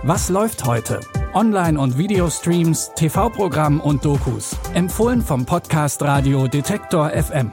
Was läuft heute? Online- und Videostreams, TV-Programm und Dokus. Empfohlen vom Podcast Radio Detektor FM.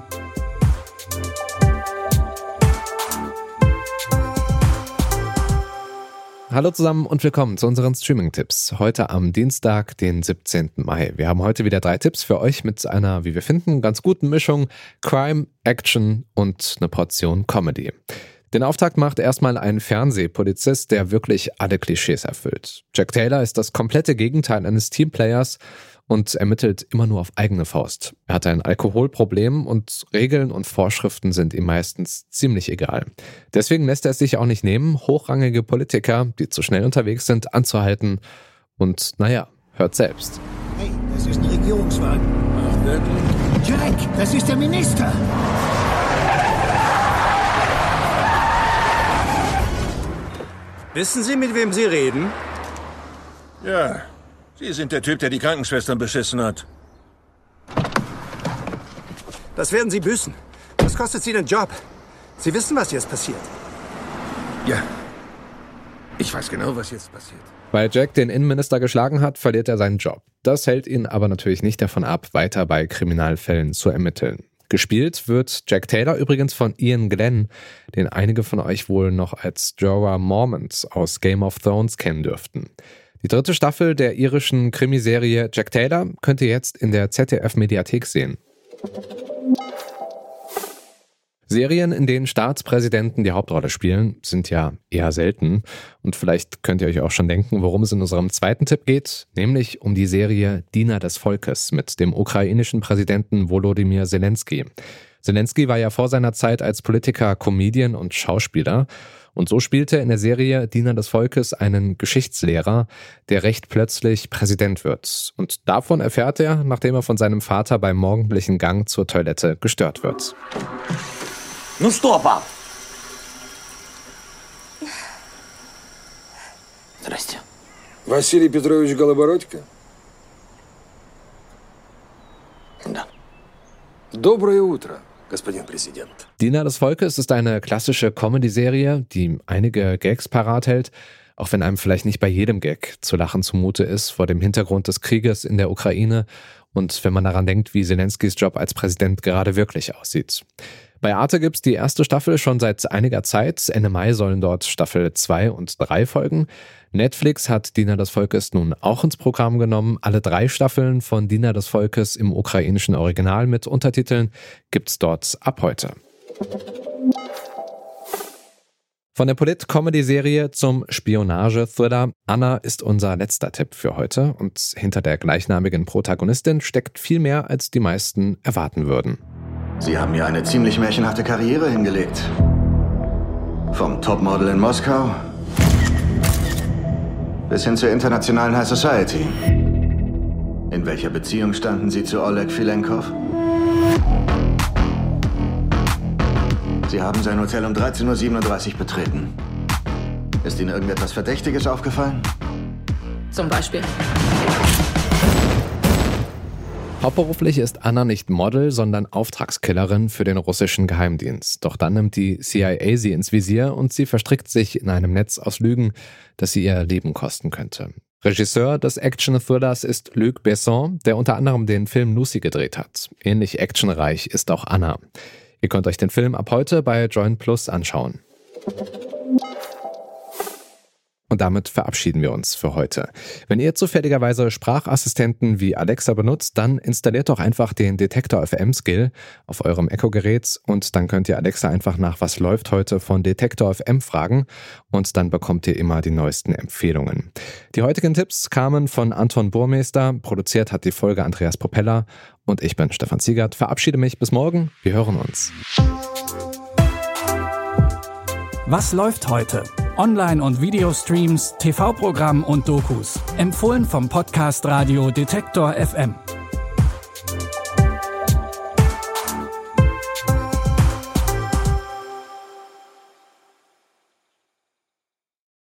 Hallo zusammen und willkommen zu unseren Streaming-Tipps. Heute am Dienstag, den 17. Mai. Wir haben heute wieder 3 Tipps für euch mit einer, wie wir finden, ganz guten Mischung Crime, Action und eine Portion Comedy. Den Auftakt macht erstmal ein Fernsehpolizist, der wirklich alle Klischees erfüllt. Jack Taylor ist das komplette Gegenteil eines Teamplayers und ermittelt immer nur auf eigene Faust. Er hat ein Alkoholproblem und Regeln und Vorschriften sind ihm meistens ziemlich egal. Deswegen lässt er es sich auch nicht nehmen, hochrangige Politiker, die zu schnell unterwegs sind, anzuhalten. Und hört selbst. Hey, das ist ein Regierungswagen. Ach, wirklich? Jack, das ist der Minister. Wissen Sie, mit wem Sie reden? Ja, Sie sind der Typ, der die Krankenschwestern beschissen hat. Das werden Sie büßen. Das kostet Sie den Job. Sie wissen, was jetzt passiert. Ja, ich weiß genau, was jetzt passiert. Weil Jack den Innenminister geschlagen hat, verliert er seinen Job. Das hält ihn aber natürlich nicht davon ab, weiter bei Kriminalfällen zu ermitteln. Gespielt wird Jack Taylor übrigens von Ian Glenn, den einige von euch wohl noch als Jorah Mormont aus Game of Thrones kennen dürften. Die 3. Staffel der irischen Krimiserie Jack Taylor könnt ihr jetzt in der ZDF-Mediathek sehen. Serien, in denen Staatspräsidenten die Hauptrolle spielen, sind ja eher selten. Und vielleicht könnt ihr euch auch schon denken, worum es in unserem zweiten Tipp geht, nämlich um die Serie Diener des Volkes mit dem ukrainischen Präsidenten Volodymyr Zelensky. Zelensky war ja vor seiner Zeit als Politiker Comedian und Schauspieler. Und so spielte er in der Serie Diener des Volkes einen Geschichtslehrer, der recht plötzlich Präsident wird. Und davon erfährt er, nachdem er von seinem Vater beim morgendlichen Gang zur Toilette gestört wird. Ну что, пап? Здрасте. Василий Петрович Голобородько? Да. Доброе утро, господин Präsident. Diener des Volkes ist eine klassische Comedy-Serie, die einige Gags parat hält, auch wenn einem vielleicht nicht bei jedem Gag zu lachen zumute ist vor dem Hintergrund des Krieges in der Ukraine und wenn man daran denkt, wie Zelenskys Job als Präsident gerade wirklich aussieht. Bei Arte gibt's die 1. Staffel schon seit einiger Zeit. Ende Mai sollen dort Staffel 2 und 3 folgen. Netflix hat Diener des Volkes nun auch ins Programm genommen. Alle 3 Staffeln von Diener des Volkes im ukrainischen Original mit Untertiteln gibt's dort ab heute. Von der Polit-Comedy-Serie zum Spionage-Thriller. Anna ist unser letzter Tipp für heute. Und hinter der gleichnamigen Protagonistin steckt viel mehr, als die meisten erwarten würden. Sie haben mir eine ziemlich märchenhafte Karriere hingelegt. Vom Topmodel in Moskau bis hin zur internationalen High Society. In welcher Beziehung standen Sie zu Oleg Filenkov? Sie haben sein Hotel um 13:37 Uhr betreten. Ist Ihnen irgendetwas Verdächtiges aufgefallen? Zum Beispiel. Hauptberuflich ist Anna nicht Model, sondern Auftragskillerin für den russischen Geheimdienst. Doch dann nimmt die CIA sie ins Visier und sie verstrickt sich in einem Netz aus Lügen, das sie ihr Leben kosten könnte. Regisseur des Action-Thrillers ist Luc Besson, der unter anderem den Film Lucy gedreht hat. Ähnlich actionreich ist auch Anna. Ihr könnt euch den Film ab heute bei Join Plus anschauen. Und damit verabschieden wir uns für heute. Wenn ihr zufälligerweise Sprachassistenten wie Alexa benutzt, dann installiert doch einfach den Detektor FM Skill auf eurem Echo-Gerät und dann könnt ihr Alexa einfach nach Was läuft heute von Detektor FM fragen und dann bekommt ihr immer die neuesten Empfehlungen. Die heutigen Tipps kamen von Anton Burmeister, produziert hat die Folge Andreas Propeller und ich bin Stefan Ziegert. Verabschiede mich, bis morgen, wir hören uns. Was läuft heute? Online- und Videostreams, TV-Programm und Dokus. Empfohlen vom Podcast Radio Detektor FM.